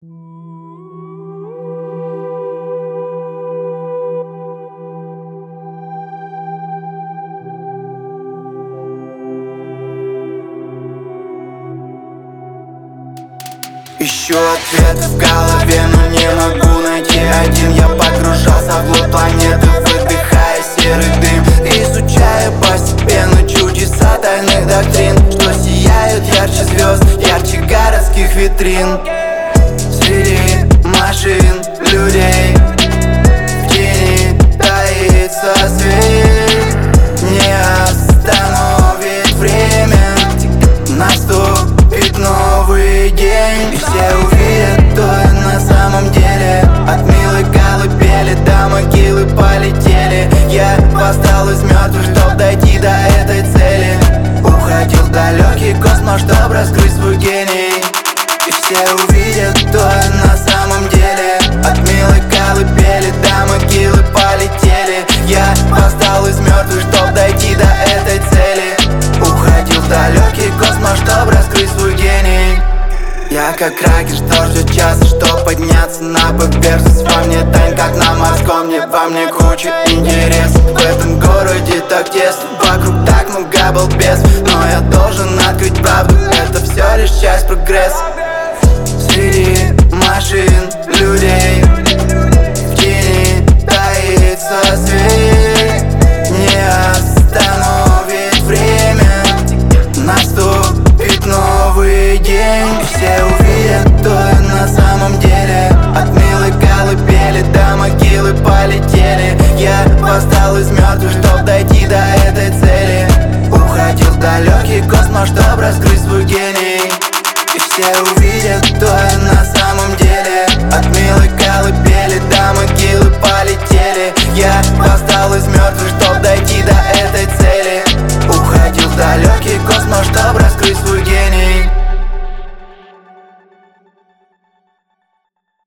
Ищу ответы в голове, но не могу найти один. Я погружался вглубь планеты, выдыхая серый дым, изучая постепенно чудеса тайных доктрин, что сияют ярче звезд, ярче городских витрин. Среди машин, людей в тени таится свет, не остановит время. Наступит новый день, и все увидят, кто я на самом деле. От милой колыбели до могилы полетели. Я восстал из мертвых, чтоб дойти до этой цели. Уходил в далекий космос, чтоб раскрыть свой гений. И все увидят, кто я на самом деле. От милой колыбели до могилы полетели. Я восстал из мертвых, чтоб дойти до этой цели. Уходил в далекий космос, чтоб раскрыть свой гений. Я как кракер, что ждет часа, чтоб подняться на поверхность. Во мне тайна, как на морском небе, во мне куча интересов. В этом городе так тесно, вокруг так много балбесов. Но я должен открыть правду, это все лишь часть прогресса. Среди